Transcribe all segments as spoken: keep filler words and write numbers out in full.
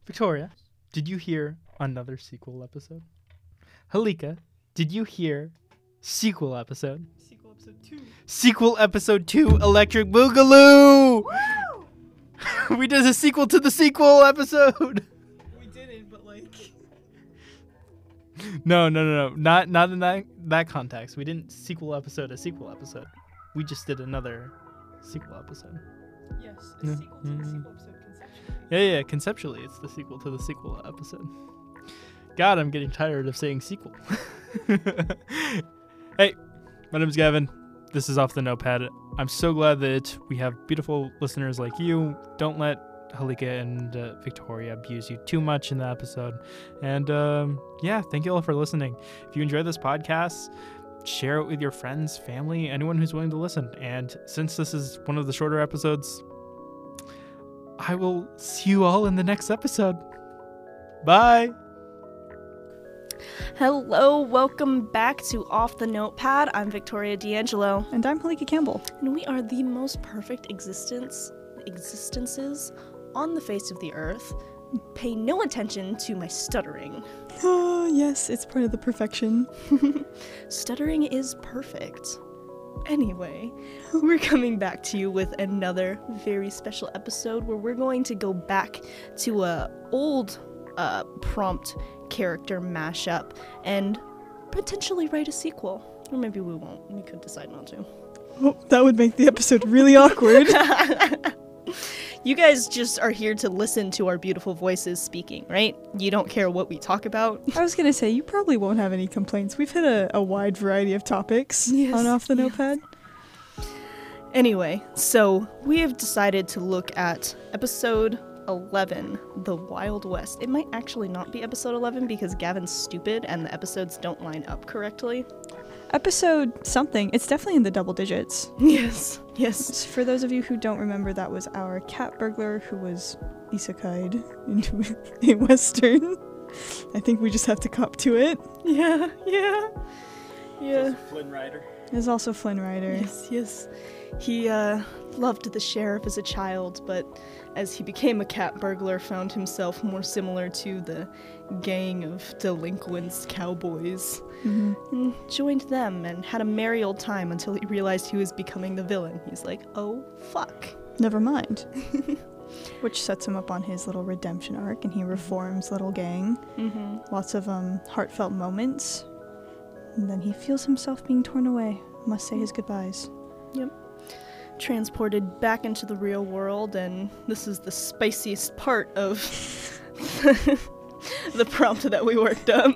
Victoria, did you hear another sequel episode? Halika, did you hear sequel episode? Sequel episode two. Sequel episode two, Electric Boogaloo! We did a sequel to the sequel episode! We didn't, but like... No, no, no, no. Not not in that, that context. We didn't sequel episode a sequel episode. We just did another sequel episode. Yes, a Yeah. sequel to the sequel episode conceptually. Yeah, yeah, conceptually, it's the sequel to the sequel episode. God, I'm getting tired of saying sequel. Hey, my name is Gavin. This is Off the Notepad. I'm so glad that we have beautiful listeners like you. Don't let Halika and uh, Victoria abuse you too much in the episode. And um, yeah, thank you all for listening. If you enjoy this podcast, share it with your friends, family, anyone who's willing to listen. And since this is one of the shorter episodes, I will see you all in the next episode. Bye. Hello, welcome back to Off the Notepad. I'm Victoria D'Angelo, And I'm Halika Campbell. and we are the most perfect existence existences on the face of the earth. Pay no attention to my stuttering. Oh, yes, it's part of the perfection. Stuttering is perfect. Anyway, we're coming back to you with another very special episode where we're going to go back to a old uh, prompt character mashup and potentially write a sequel. Or maybe we won't. We could decide not to. Oh, that would make the episode really awkward. You guys just are here to listen to our beautiful voices speaking, right? You don't care what we talk about. I was gonna say, you probably won't have any complaints. We've hit a, a wide variety of topics Yes, on Off the yeah. Notepad. Anyway, so we have decided to look at episode eleven, The Wild West. It might actually not be episode eleven because Gavin's stupid and the episodes don't line up correctly. Episode something. It's definitely in the double digits. Yes, yes. S- For those of you who don't remember, that was our cat burglar who was isekai'd into a western. I think we just have to cop to it. Yeah, yeah, yeah. Flynn Rider. There's also Flynn Rider. Yes, yes. He uh, loved the sheriff as a child, but as he became a cat burglar, found himself more similar to the gang of delinquents, cowboys, Mhm. and joined them and had a merry old time until he realized he was becoming the villain. He's like, oh, fuck. Never mind. Which sets him up on his little redemption arc, and he reforms little gang. Mm-hmm. Lots of um, heartfelt moments. And then he feels himself being torn away. Must say his goodbyes. Transported back into the real world, and this is the spiciest part of the prompt that we worked up.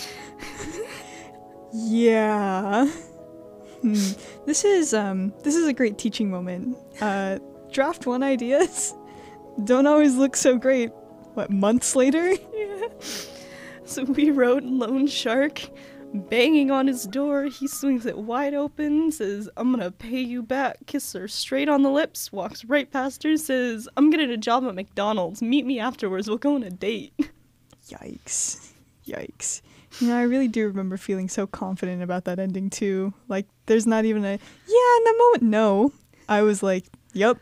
Yeah. Hmm. This is um this is a great teaching moment. Uh draft one ideas don't always look so great. What, months later? Yeah. So we wrote Lone Shark banging on his door. He swings it wide open, says, I'm gonna pay you back. Kiss her straight on the lips, walks right past her, says, I'm getting a job at McDonald's. Meet me afterwards. We'll go on a date. Yikes. Yikes. You know, I really do remember feeling so confident about that ending too. Like, there's not even a, yeah, in that moment, no. I was like, yep.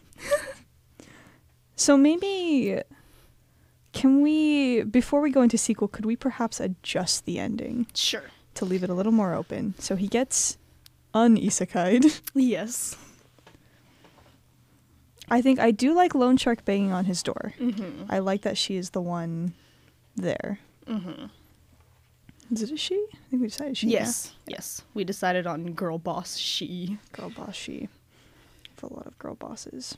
So maybe, can we, before we go into sequel, could we perhaps adjust the ending Sure. to leave it a little more open? So he gets un-isekai'd. Yes. I think I do like Lone Shark banging on his door. Mm-hmm. I like that she is the one there. Mm-hmm. Is it a she? I think we decided she. yeah. Yes. Yes. We decided on girl boss she. Girl boss she. For a lot of girl bosses.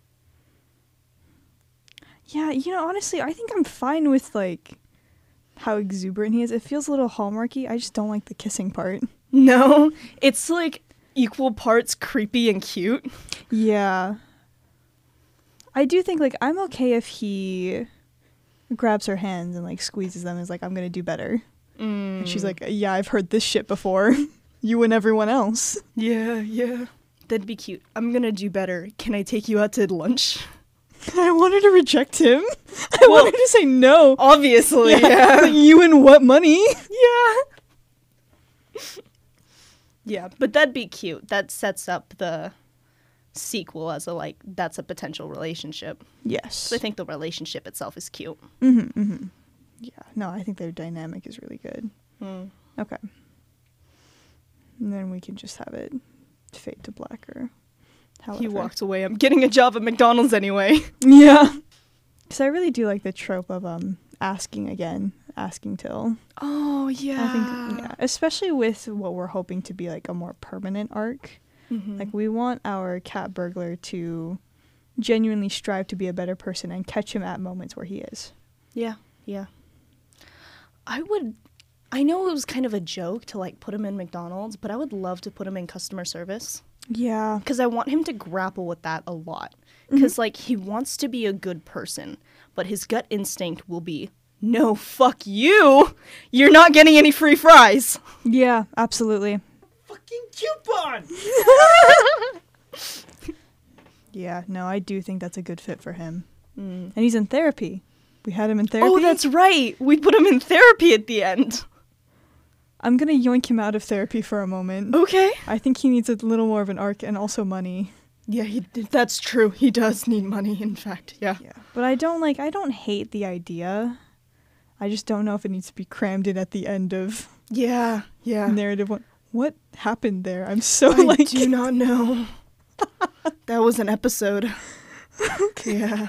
Yeah, you know, honestly, I think I'm fine with, like, how exuberant he is. It feels a little Hallmarky. I just don't like the kissing part. No, it's like equal parts creepy and cute. Yeah. I do think, like, I'm okay if he grabs her hands and, like, squeezes them and is like, I'm gonna do better. Mm. And she's like, yeah, I've heard this shit before. You and everyone else. Yeah, yeah. That'd be cute. I'm gonna do better. Can I take you out to lunch? I wanted to reject him. I Well, wanted to say no. Obviously, Yeah. yeah. Like, you and what money? Yeah. Yeah, but that'd be cute. That sets up the sequel as a like that's a potential relationship. Yes. So I think the relationship itself is cute. Mm-hmm, mm-hmm. Yeah. No, I think their dynamic is really good. Mm. Okay. And then we can just have it fade to black or however. He walks away. I'm getting a job at McDonald's anyway. Yeah. Because I really do like the trope of um asking again, asking till. Oh yeah. I think yeah, especially with what we're hoping to be like a more permanent arc. Mm-hmm. Like we want our cat burglar to genuinely strive to be a better person and catch him at moments where he is. Yeah, yeah. I would. I know it was kind of a joke to like put him in McDonald's, but I would love to put him in customer service Yeah. because I want him to grapple with that a lot. Mm-hmm. Because like he wants to be a good person, but his gut instinct will be, no, fuck you. You're not getting any free fries. Yeah, absolutely. Fucking coupon! Yeah, no, I do think that's a good fit for him. Mm. And he's in therapy. We had him in therapy. Oh, that's right. We put him in therapy at the end. I'm going to yoink him out of therapy for a moment. Okay. I think he needs a little more of an arc and also money. Yeah, he, that's true. He does need money, in fact. Yeah. Yeah. But I don't like, I don't hate the idea. I just don't know if it needs to be crammed in at the end of Yeah, yeah. narrative one. What happened there? I'm so I like. do not know. That was an episode. Yeah.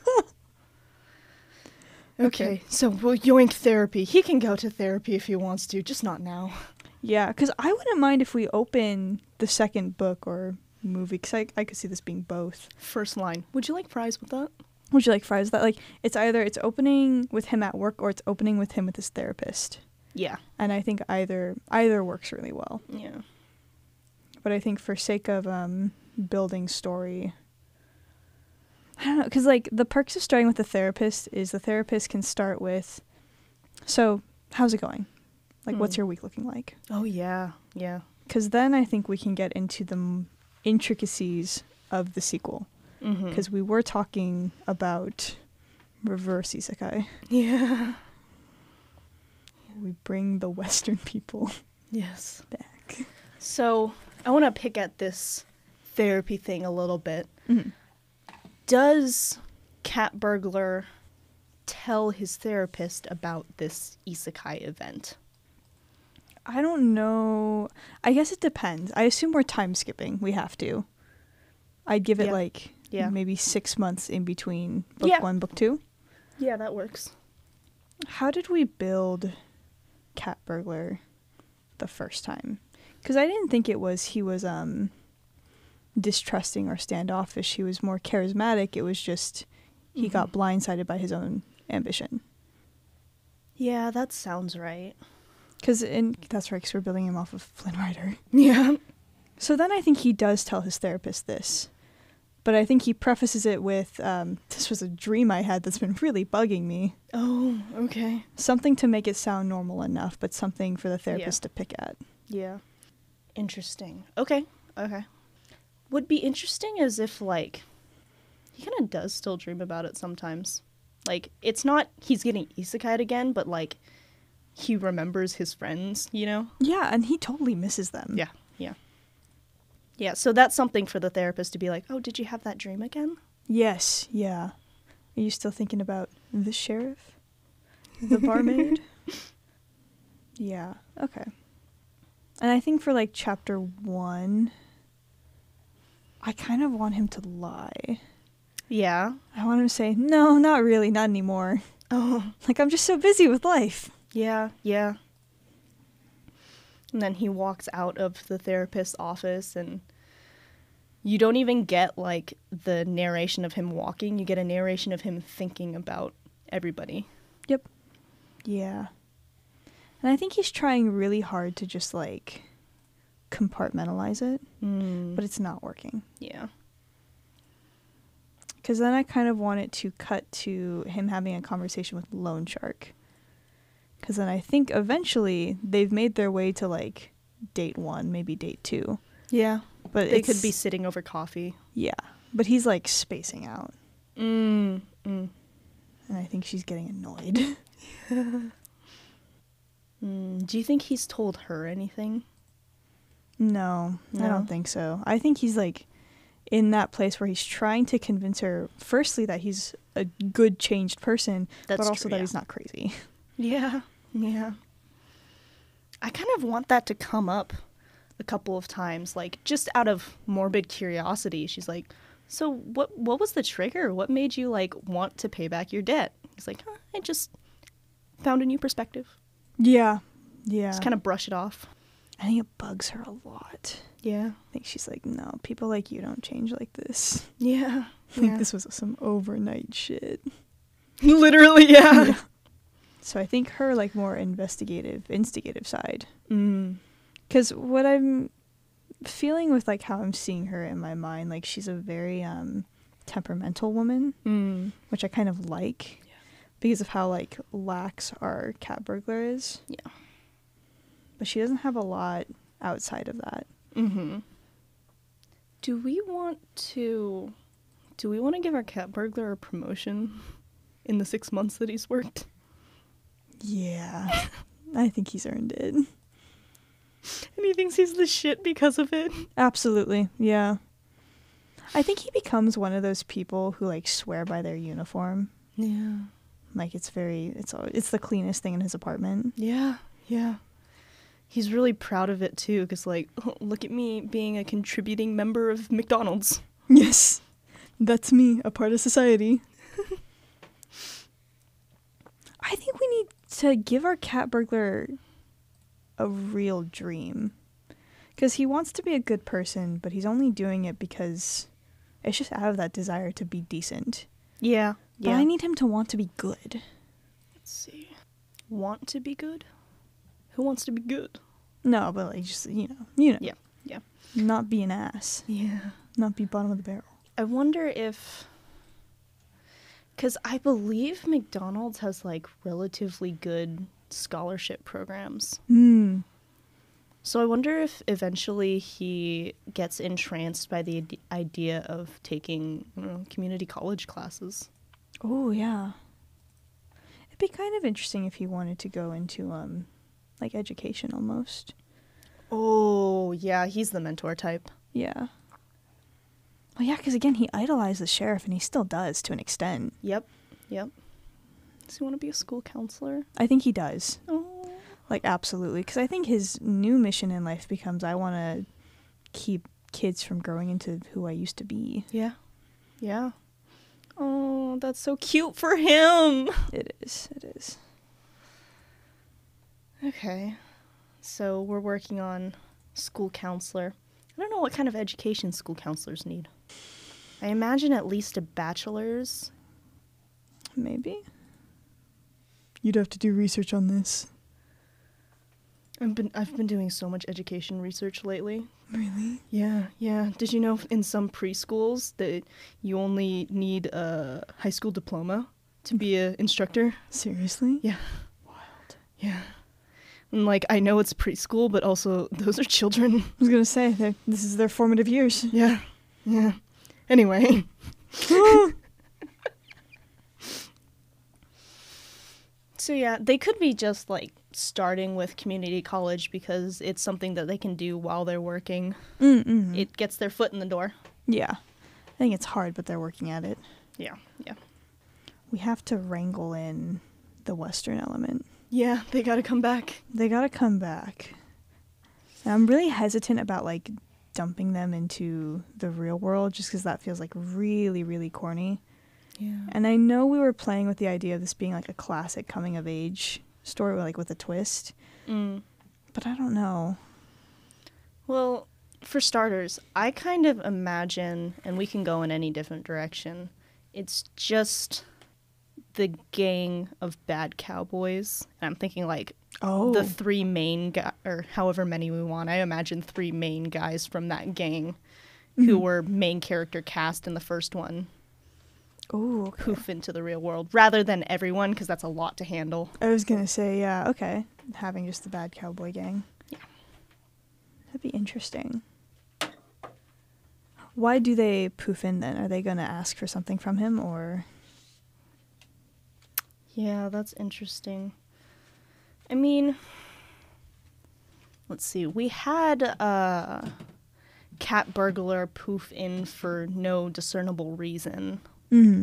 Okay, so we'll yoink therapy. He can go to therapy if he wants to, just not now. Yeah, because I wouldn't mind if we open the second book or movie, because I, I could see this being both. First line. Would you like fries with that? Would you like fries? That like it's either it's opening with him at work or it's opening with him with his therapist. Yeah. And I think either either works really well. Yeah. But I think for sake of um building story, I don't know, because like the perks of starting with the therapist is the therapist can start with, so how's it going? Like, what's Mm. your week looking like? Oh, yeah. Yeah. Because then I think we can get into the m- intricacies of the sequel. Mm-hmm. Because we were talking about reverse isekai. Yeah. We bring the Western people Yes. back. So, I want to pick at this therapy thing a little bit. Mhm. Does Cat Burglar tell his therapist about this isekai event? I don't know. I guess it depends. I assume we're time skipping. We have to. I'd give it Yeah. like Yeah. maybe six months in between book Yeah. one, book two. Yeah, that works. How did we build Cat Burglar the first time? Because I didn't think it was he was um distrusting or standoffish. He was more charismatic. It was just he Mhm. got blindsided by his own ambition. Yeah, that sounds right. Because that's right, 'cause we're building him off of Flynn Rider. Yeah. So then I think he does tell his therapist this. But I think he prefaces it with, um, this was a dream I had that's been really bugging me. Oh, okay. Something to make it sound normal enough, but something for the therapist to pick at. Yeah. Interesting. Okay. Okay. Would be interesting as if, like, he kind of does still dream about it sometimes. Like, it's not he's getting isekai'd again, but, like, he remembers his friends, you know? Yeah, and he totally misses them. Yeah. Yeah. Yeah, so that's something for the therapist to be like, oh, did you have that dream again? Yes, yeah. Are you still thinking about the sheriff? The barmaid? Yeah, okay. And I think for, like, chapter one, I kind of want him to lie. Yeah. I want him to say, no, not really, not anymore. Oh. Like, I'm just so busy with life. Yeah, yeah. And then he walks out of the therapist's office, and you don't even get, like, the narration of him walking. You get a narration of him thinking about everybody. Yep. Yeah. And I think he's trying really hard to just, like, compartmentalize it, Mm. but it's not working. Yeah. Because then I kind of want it to cut to him having a conversation with Lone Shark. Because then I think eventually they've made their way to, like, date one, maybe date two. Yeah. But They it's, could be sitting over coffee. Yeah. But he's, like, spacing out. Mm. Mm. And I think she's getting annoyed. Mm. Do you think he's told her anything? No, I No? don't think so. I think he's, like, in that place where he's trying to convince her, firstly, that he's a good changed person, That's but also true, that yeah. he's not crazy. Yeah, yeah. I kind of want that to come up a couple of times, like just out of morbid curiosity. She's like, "So what? What was the trigger? What made you like want to pay back your debt?" He's like, huh, "I just found a new perspective." Yeah. Yeah. Just kind of brush it off. I think it bugs her a lot. Yeah, I think she's like, no, people like you don't change like this. yeah. I think yeah. this was some overnight shit. Literally, yeah. Yeah. So I think her like more investigative, instigative side. Mm. Because what I'm feeling with like how I'm seeing her in my mind, like she's a very um temperamental woman, Mm. which I kind of like Yeah. because of how like lax our cat burglar is. Yeah. But she doesn't have a lot outside of that. Mm-hmm. Do we want to? Do we want to give our cat burglar a promotion in the six months that he's worked? Yeah. I think he's earned it. And he thinks he's the shit because of it. Absolutely. Yeah. I think he becomes one of those people who like swear by their uniform. Yeah. Like it's very it's al- it's the cleanest thing in his apartment. Yeah. Yeah. He's really proud of it too, because like, oh, look at me being a contributing member of McDonald's. Yes. That's me, a part of society. I think we need to give our cat burglar a real dream. Because he wants to be a good person, but he's only doing it because it's just out of that desire to be decent. Yeah. But I need him to want to be good. Let's see. Want to be good? Who wants to be good? No, but like just, you know, you know. Yeah, yeah. Not be an ass. Yeah. Not be bottom of the barrel. I wonder if, because I believe McDonald's has like relatively good scholarship programs. Hmm. So I wonder if eventually he gets entranced by the ide- idea of taking, I don't know, community college classes. Oh, yeah. It'd be kind of interesting if he wanted to go into, um, like, education almost. Oh, yeah, he's the mentor type. Yeah. Well, yeah, because again, he idolized the sheriff, and he still does to an extent. Yep, yep. Does he want to be a school counselor? I think he does. Oh. Like, absolutely. Because I think his new mission in life becomes, I want to keep kids from growing into who I used to be. Yeah, yeah. Oh, that's so cute for him. It is. It is. Okay, so we're working on school counselor. I don't know what kind of education school counselors need. I imagine at least a bachelor's. Maybe. You'd have to do research on this. I've been I've been doing so much education research lately. Really? Yeah, yeah. Did you know in some preschools that you only need a high school diploma to be an instructor? Seriously? Yeah, Wild. yeah. And like I know it's preschool, but also those are children. I was going to say, they're- this is their formative years. Yeah, yeah. Anyway. So yeah, they could be just like starting with community college because it's something that they can do while they're working. Mm-mm. It gets their foot in the door. Yeah. I think it's hard, but they're working at it. Yeah, yeah. We have to wrangle in the Western element. Yeah, they gotta come back. They gotta come back. And I'm really hesitant about, like, dumping them into the real world just because that feels, like, really, really corny. Yeah. And I know we were playing with the idea of this being, like, a classic coming-of-age story, like, with a twist. Mm. But I don't know. Well, for starters, I kind of imagine, and we can go in any different direction, it's just the gang of bad cowboys. And I'm thinking, like, Oh. the three main guys, or however many we want. I imagine three main guys from that gang who Mhm. were main character cast in the first one Oh, okay. poof into the real world, rather than everyone, because that's a lot to handle. I was gonna say, yeah, okay. Having just the bad cowboy gang. Yeah. That'd be interesting. Why do they poof in then? Are they gonna ask for something from him, or? Yeah, that's interesting. I mean, let's see. We had uh, cat burglar poof in for no discernible reason. Mm-hmm.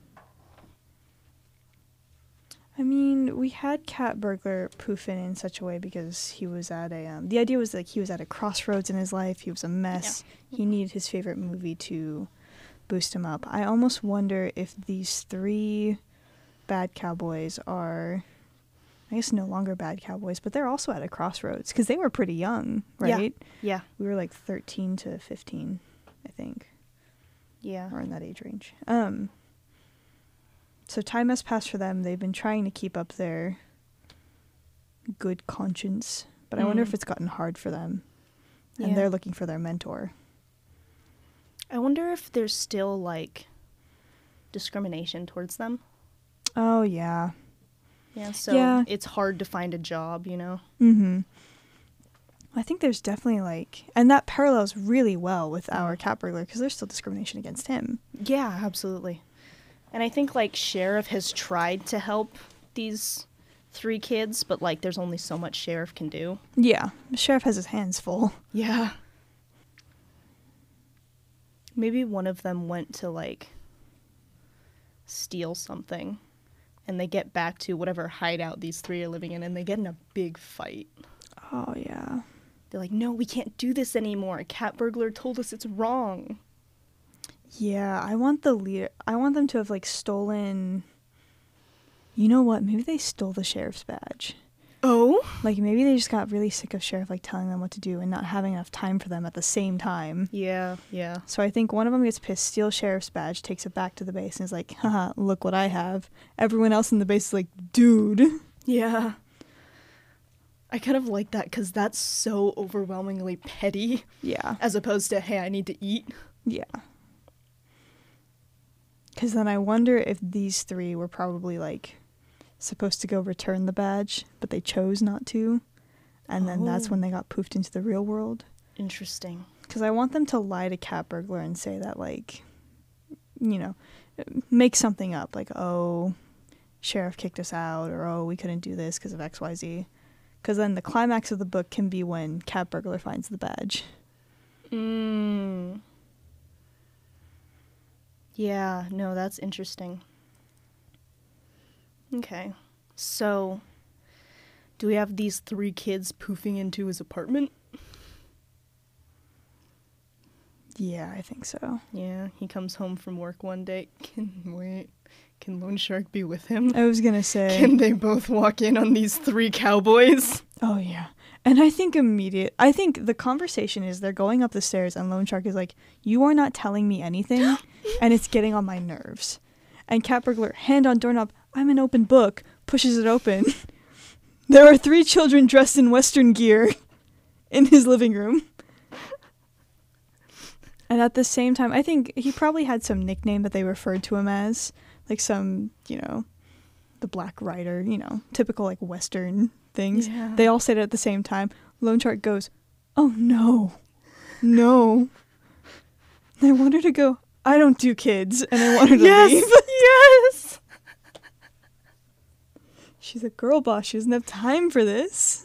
I mean, we had Cat Burglar poof in in such a way because he was at a, um, the idea was like he was at a crossroads in his life. He was a mess. Yeah. He needed his favorite movie to boost him up. I almost wonder if these three bad cowboys are, I guess, no longer bad cowboys, but they're also at a crossroads because they were pretty young, right? Yeah. yeah. We were like thirteen to fifteen, I think. Yeah. Or in that age range. Um. So time has passed for them. They've been trying to keep up their good conscience, but mm. I wonder if it's gotten hard for them. And yeah. they're looking for their mentor. I wonder if there's still, like, discrimination towards them. Oh, yeah. Yeah, so yeah. it's hard to find a job, you know? Mm-hmm. I think there's definitely, like... And that parallels really well with our cat burglar, because there's still discrimination against him. Yeah, absolutely. And I think, like, Sheriff has tried to help these three kids, but, like, there's only so much Sheriff can do. Yeah. The Sheriff has his hands full. Yeah. Maybe one of them went to, like, steal something, and they get back to whatever hideout these three are living in, and they get in a big fight. Oh, yeah. They're like, no, we can't do this anymore. Cat Burglar told us it's wrong. Yeah, I want the leader. I want them to have, like, stolen... You know what? Maybe they stole the sheriff's badge. Oh? Like, maybe they just got really sick of Sheriff, like, telling them what to do and not having enough time for them at the same time. Yeah, yeah. So I think one of them gets pissed, steals Sheriff's badge, takes it back to the base, and is like, haha, look what I have. Everyone else in the base is like, dude. Yeah. I kind of like that, because that's so overwhelmingly petty. Yeah. As opposed to, hey, I need to eat. Yeah. Because then I wonder if these three were probably, like, supposed to go return the badge, but they chose not to. And then oh. that's when they got poofed into the real world. Interesting. Because I want them to lie to Cat Burglar and say that, like, you know, make something up. Like, oh, Sheriff kicked us out, or oh, we couldn't do this because of X Y Z. Because then the climax of the book can be when Cat Burglar finds the badge. Mm. Yeah, no, that's interesting. Okay. So, do we have these three kids poofing into his apartment? Yeah, I think so. Yeah, he comes home from work one day. Can, wait, can Lone Shark be with him? I was gonna say. Can they both walk in on these three cowboys? Oh, yeah. And I think immediate, I think the conversation is they're going up the stairs and Lone Shark is like, you are not telling me anything, and it's getting on my nerves. And Cat Burglar, hand on doorknob, I'm an open book, pushes it open. There are three children dressed in Western gear in his living room. And at the same time, I think he probably had some nickname that they referred to him as, like some, you know, the Black Rider, you know, typical, like, Western things. Yeah. They all said it at the same time. Lone Shark goes, oh, no. No. I want her to go, I don't do kids, and I want her to yes, leave. Yes! She's a girl boss. She doesn't have time for this.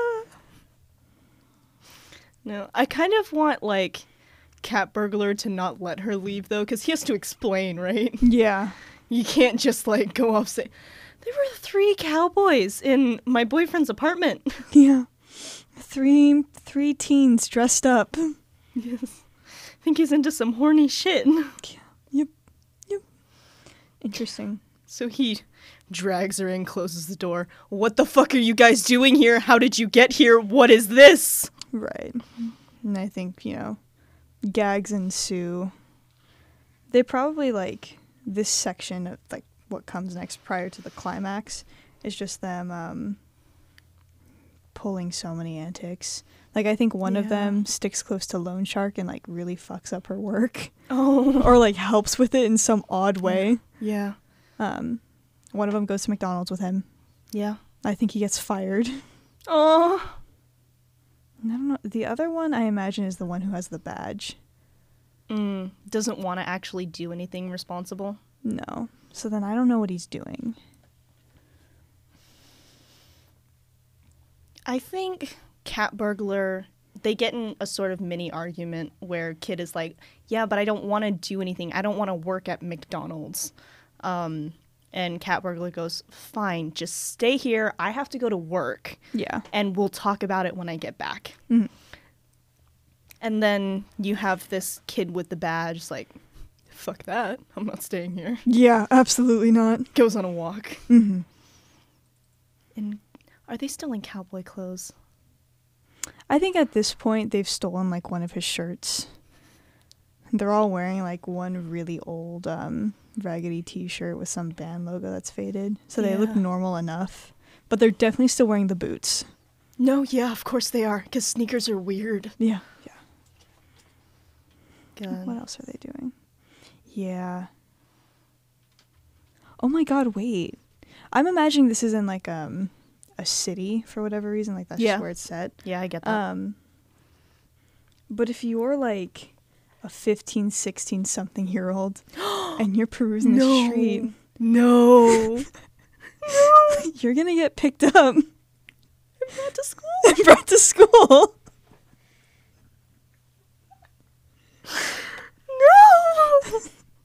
No, I kind of want, like, Cat Burglar to not let her leave, though, because he has to explain, right? Yeah. You can't just, like, go off saying, there were three cowboys in my boyfriend's apartment. Yeah. Three, three teens dressed up. Yes. I think he's into some horny shit. Yeah. Yep. Yep. Interesting. So he drags her in, closes the door. What the fuck are you guys doing here? How did you get here? What is this? Right. And I think, you know, gags ensue. They probably, like, this section of, like, what comes next prior to the climax is just them um, pulling so many antics. Like, I think one yeah. of them sticks close to Lone Shark and, like, really fucks up her work. Oh. Or, like, helps with it in some odd way. Yeah. Um, one of them goes to McDonald's with him. Yeah. I think he gets fired. Oh. I don't know. The other one, I imagine, is the one who has the badge. Mm, doesn't want to actually do anything responsible. No. So then I don't know what he's doing. I think Cat Burglar they get in a sort of mini argument where Kid is like, yeah, but I don't want to do anything. I don't want to work at McDonald's. Um, and Cat Burglar goes, fine, just stay here. I have to go to work. Yeah. And we'll talk about it when I get back. Mhm. And then you have this kid with the badge like, fuck that. I'm not staying here. Yeah, absolutely not. Goes on a walk. Mm-hmm. And are they still in cowboy clothes? I think at this point they've stolen like one of his shirts. They're all wearing like one really old um, raggedy t-shirt with some band logo that's faded. So they look Yeah. normal enough. But they're definitely still wearing the boots. No, yeah, of course they are, because sneakers are weird. Yeah. Yeah. God. What else are they doing? Yeah. Oh my god, wait. I'm imagining this is in like um a city for whatever reason, like that's Yeah. just where it's set. Yeah, I get that. Um but if you're like a fifteen, sixteen something year old and you're perusing No. the street, no. you're going to get picked up and Brought to school. brought to school. No.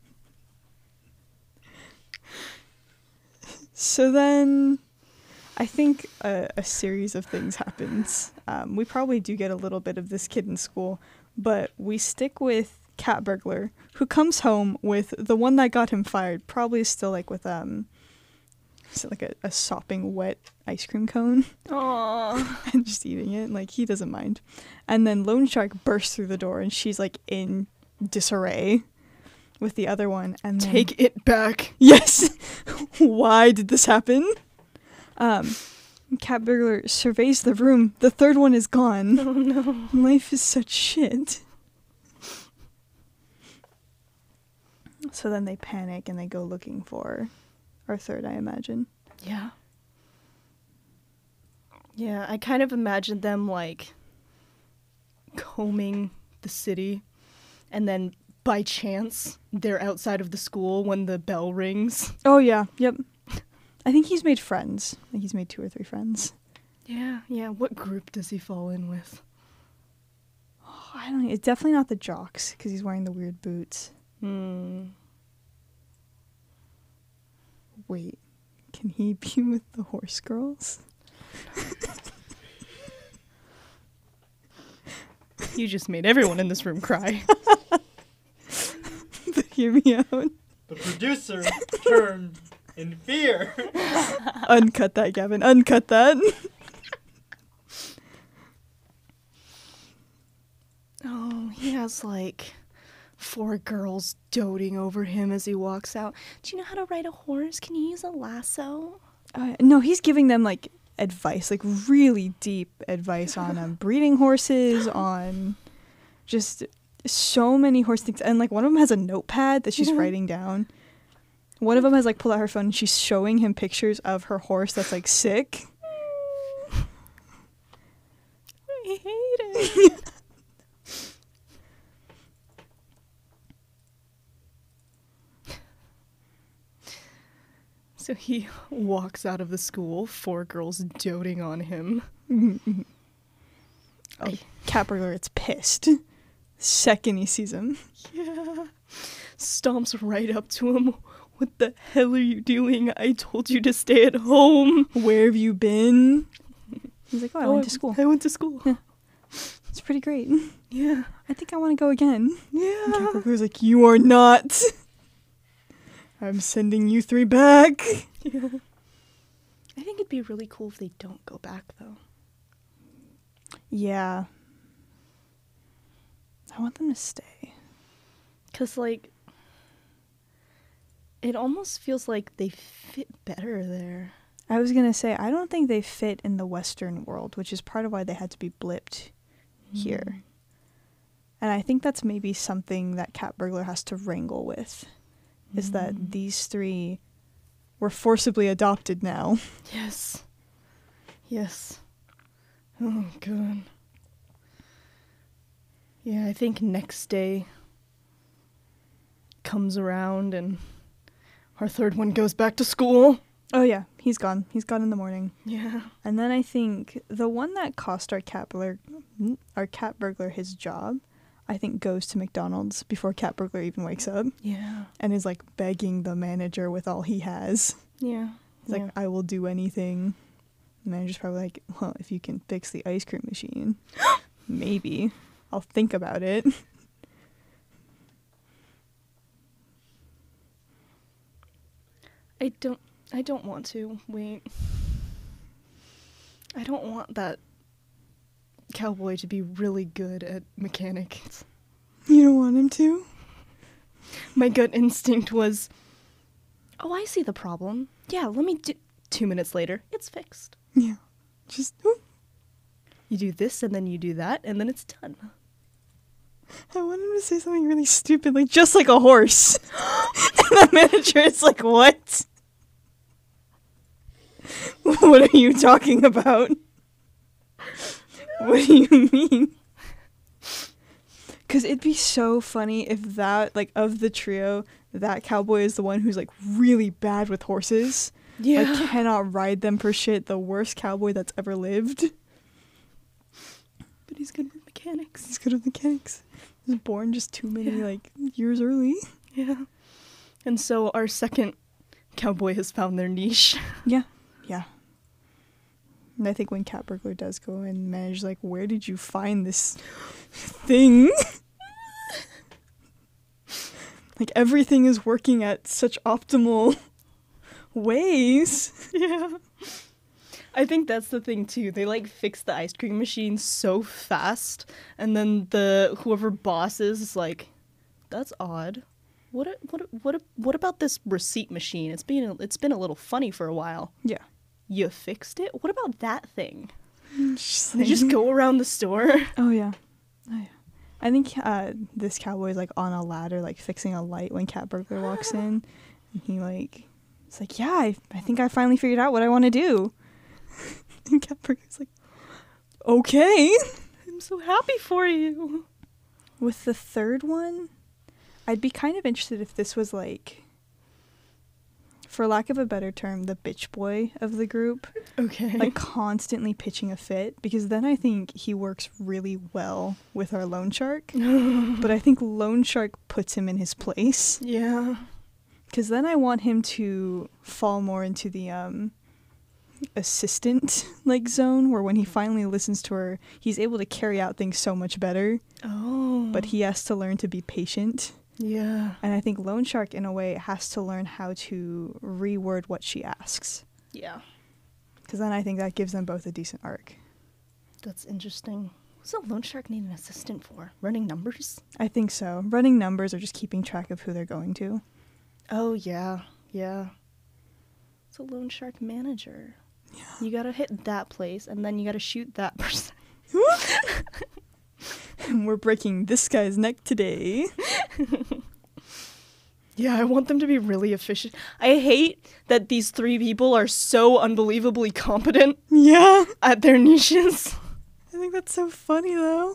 So then I think a, a series of things happens. Um, we probably do get a little bit of this kid in school, but we stick with Cat Burglar, who comes home with the one that got him fired, probably still like with um, is it like a, a sopping wet ice cream cone Aww. and just eating it. Like he doesn't mind. And then Lone Shark bursts through the door and she's like in disarray with the other one. And then, Take it back. yes. Why did this happen? Um, Cat Burglar surveys the room. The third one is gone. Oh no. Life is such shit. So then they panic and they go looking for our third, I imagine. Yeah. Yeah, I kind of imagined them like combing the city and then by chance they're outside of the school when the bell rings. Oh yeah, yep. I think he's made friends. I think he's made two or three friends. Yeah, yeah. What group does he fall in with? Oh, I don't know. It's definitely not the jocks because he's wearing the weird boots. Hmm. Wait, can he be with the horse girls? You just made everyone in this room cry. But hear me out. The producer turned in fear. Uncut that, Gavin. Uncut that. Oh, he has like four girls doting over him as he walks out. Do you know how to ride a horse? Can you use a lasso? Uh, no, he's giving them like advice, like really deep advice on um, breeding horses, on just so many horse things. And like one of them has a notepad that she's writing down. One of them has like pulled out her phone and she's showing him pictures of her horse that's like sick. I hate it. So he walks out of the school, four girls doting on him. Oh, Cat Burglar gets pissed. Second he sees him. Yeah. Stomps right up to him. What the hell are you doing? I told you to stay at home. Where have you been? He's like, oh, I went to school. I went to school. Yeah. It's pretty great. Yeah. I think I want to go again. And Yeah. Cat Burglar's like, you are not. I'm sending you three back. Yeah. I think it'd be really cool if they don't go back, though. Yeah. I want them to stay. Because, like, it almost feels like they fit better there. I was going to say, I don't think they fit in the Western world, which is part of why they had to be blipped here. And I think that's maybe something that Cat Burglar has to wrangle with, is that these three were forcibly adopted now. Yes. Yes. Oh, God. Yeah, I think next day comes around and our third one goes back to school. Oh yeah, he's gone. He's gone in the morning. Yeah. And then I think the one that cost our cat burglar, our cat burglar his job, I think goes to McDonald's before cat burglar even wakes up Yeah. and is like begging the manager with all he has. Yeah. He's yeah. like, I will do anything. The manager's probably like, well, if you can fix the ice cream machine, maybe I'll think about it. I don't I don't want to. Wait. I don't want that cowboy to be really good at mechanics. You don't want him to? My gut instinct was, oh, I see the problem. Yeah, let me do... Two minutes later, it's fixed. Yeah. Just, whoop. You do this, and then you do that, and then it's done. I want him to say something really stupid, like, just like a horse. And the manager is like, what? What are you talking about? What do you mean? Because it'd be so funny if that, like, of the trio, that cowboy is the one who's, like, really bad with horses. Yeah. Like, cannot ride them for shit. The worst cowboy that's ever lived. But he's good with mechanics. He's good with mechanics. He was born just too many, Yeah. like, years early. Yeah. And so our second cowboy has found their niche. Yeah. Yeah. And I think when Cat Burglar does go in, manager's like, where did you find this thing? Like, everything is working at such optimal ways. Yeah. I think that's the thing too. They like fix the ice cream machine so fast, and then the whoever boss is is like, that's odd. What a, what a, what a, what about this receipt machine? It's been a, it's been a little funny for a while. Yeah. You fixed it? What about that thing? Just They just go around the store. Oh, yeah. Oh, yeah. I think uh, this cowboy is, like, on a ladder, like, fixing a light when Cat Burglar walks in. And he, like, it's like, yeah, I, I think I finally figured out what I want to do. And Cat Burglar's like, okay. I'm so happy for you. With the third one, I'd be kind of interested if this was, like, for lack of a better term, the bitch boy of the group. Okay. Like, constantly pitching a fit, because then I think he works really well with our loan shark. But I think loan shark puts him in his place, Yeah. because then I want him to fall more into the um assistant like zone, where when he finally listens to her, he's able to carry out things so much better, Oh. but he has to learn to be patient. Yeah. And I think loan shark in a way has to learn how to reword what she asks, Yeah. because then I think that gives them both a decent arc. That's interesting. What's a loan shark need an assistant for? Running numbers? I think so. Running numbers or just keeping track of who they're going to. Oh, yeah. Yeah. It's a loan shark manager. Yeah. You gotta hit that place, and then you gotta shoot that person. And we're breaking this guy's neck today. Yeah, I want them to be really efficient. I hate that these three people are so unbelievably competent Yeah. at their niches. I think that's so funny, though.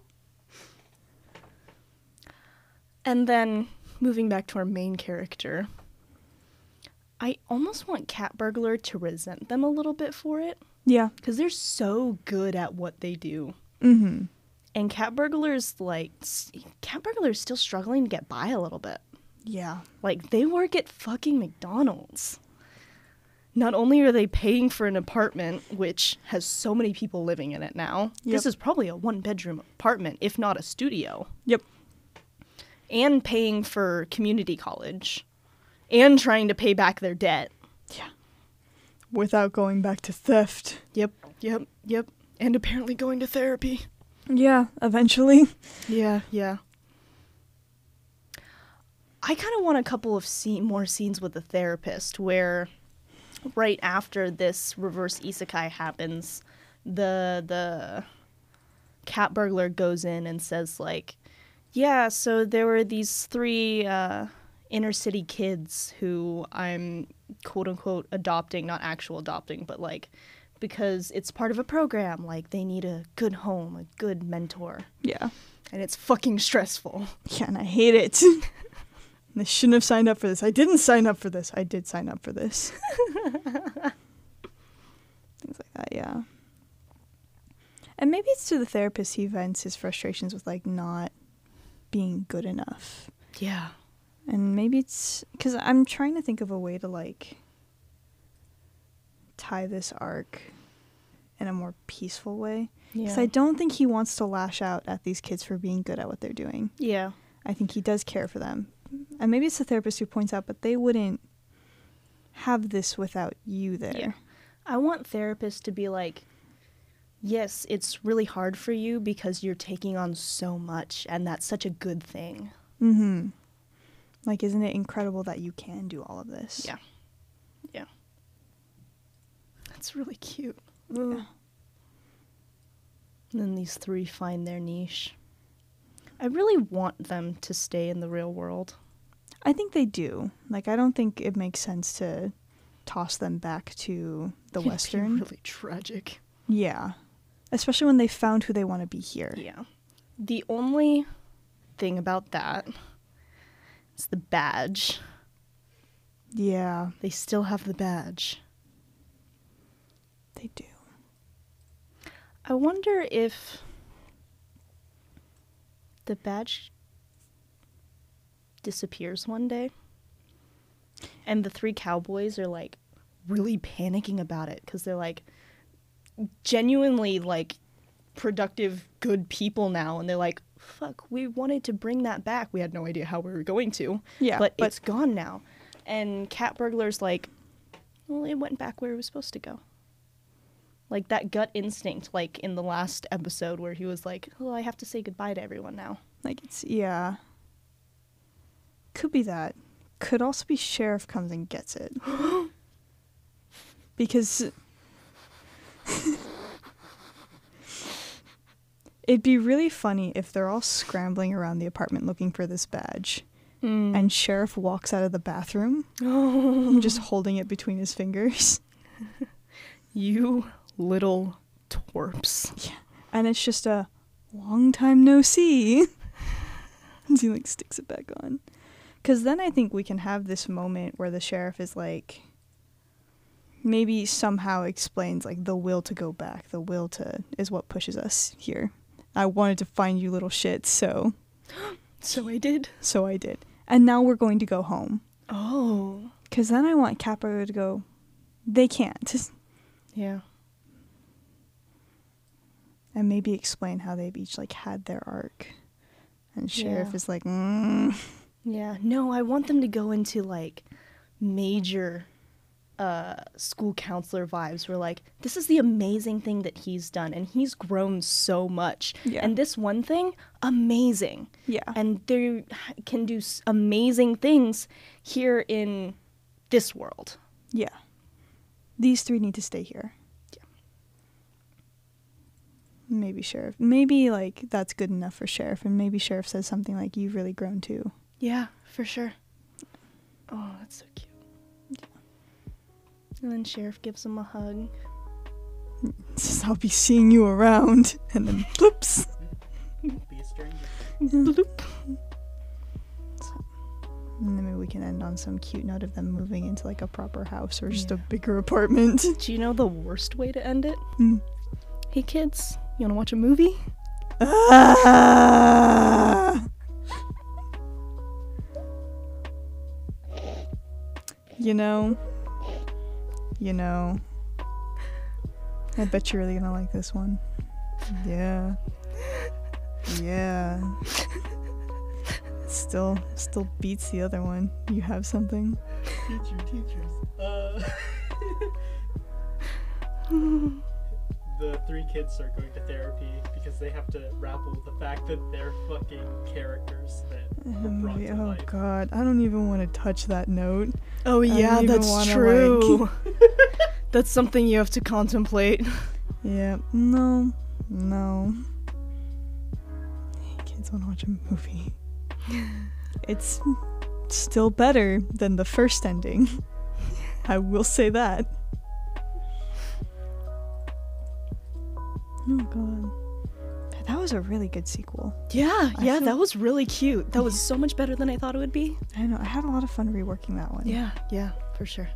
And then, moving back to our main character, I almost want Cat Burglar to resent them a little bit for it, Yeah. because they're so good at what they do. Mm-hmm. And Cat Burglar's, like, s- Cat Burglar's still struggling to get by a little bit. Yeah. Like, they work at fucking McDonald's. Not only are they paying for an apartment, which has so many people living in it now, Yep. this is probably a one-bedroom apartment, if not a studio. Yep. And paying for community college. And trying to pay back their debt. Yeah. Without going back to theft. Yep, yep, yep. And apparently going to therapy. Yeah, eventually. Yeah, yeah. I kind of want a couple of scene, more scenes with the therapist where right after this reverse isekai happens, the the cat burglar goes in and says like, yeah, so there were these three uh, inner city kids who I'm quote unquote adopting, not actual adopting, but like because it's part of a program, like they need a good home, a good mentor. Yeah. And it's fucking stressful. Yeah, and I hate it. I shouldn't have signed up for this. I didn't sign up for this. I did sign up for this. Things like that, yeah. And maybe it's to the therapist he vents his frustrations with, like, not being good enough. Yeah. And maybe it's... Because I'm trying to think of a way to, like, tie this arc in a more peaceful way. Because Yeah. I don't think he wants to lash out at these kids for being good at what they're doing. Yeah. I think he does care for them. And maybe it's the therapist who points out, but they wouldn't have this without you there. Yeah. I want therapists to be like, yes, it's really hard for you because you're taking on so much, and that's such a good thing. Mm-hmm. Like, isn't it incredible that you can do all of this? Yeah. Yeah. That's really cute. Yeah. And then these three find their niche. I really want them to stay in the real world. I think they do. Like, I don't think it makes sense to toss them back to the It'd be Western. really tragic. Yeah. Especially when they found who they want to be here. Yeah. The only thing about that is the badge. Yeah, They still have the badge. they do. I wonder if the badge disappears one day and the three cowboys are like really panicking about it because they're like genuinely like productive good people now, and they're like, fuck, we wanted to bring that back, we had no idea how we were going to, Yeah, but, but it's gone now. And Cat Burglar's like, well, it went back where it was supposed to go. Like that gut instinct, like in the last episode where he was like, oh, I have to say goodbye to everyone now. like it's yeah. Could be that. Could also be Sheriff comes and gets it. Because it'd be really funny if they're all scrambling around the apartment looking for this badge. Mm. And Sheriff walks out of the bathroom, oh, just holding it between his fingers. you little twerps. And it's just a long time no see. And he like sticks it back on. Because then I think we can have this moment where the sheriff is like, maybe somehow explains like the will to go back. The will to is what pushes us here. I wanted to find you little shits, so So I did. so I did. And now we're going to go home. Oh. Because then I want Capra to go, they can't. Yeah. And maybe explain how they've each like had their arc. And Sheriff Yeah. is like, mm. Yeah. No, I want them to go into like major uh school counselor vibes where like, this is the amazing thing that he's done and he's grown so much. Yeah. And this one thing, amazing. Yeah. And they can do s- amazing things here in this world. Yeah. These three need to stay here. Yeah. Maybe Sheriff. Maybe, like, that's good enough for Sheriff. And maybe Sheriff says something like, you've really grown too. Yeah, for sure. Oh, that's so cute. And then Sheriff gives him a hug. Says, I'll be seeing you around. And then, bloops. Be a stranger. Bloop. And then maybe we can end on some cute note of them moving into, like, a proper house or just a Yeah. bigger apartment. Do you know the worst way to end it? Hmm. Hey kids, you wanna watch a movie? Ah! You know, you know, I bet you're really gonna like this one. Yeah, yeah. Still, still beats the other one. You have something. Teacher, teachers. Uh, the three kids start going to therapy because they have to grapple with the fact that they're fucking characters that were Um, brought to oh life. God, I don't even want to touch that note. Oh yeah, yeah, don't even that's that's wanna, true. like- That's something you have to contemplate. Yeah, no, no. Kids want to watch a movie. It's still better than the first ending. I will say that. Oh God. That was a really good sequel. Yeah, I yeah, feel- that was really cute. That was so much better than I thought it would be. I know. I had a lot of fun reworking that one. Yeah, yeah, for sure.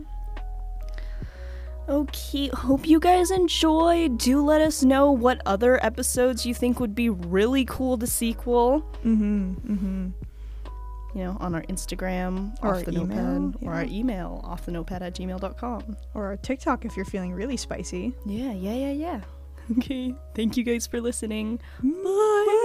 Okay, hope you guys enjoy. Do let us know what other episodes you think would be really cool to sequel. Mm-hmm. Mm-hmm. You know, on our Instagram, Or off our the email, notepad, or yeah. our email, off the notepad at gmail dot com. Or our TikTok if you're feeling really spicy. Yeah, yeah, yeah, yeah. Okay, thank you guys for listening. Bye.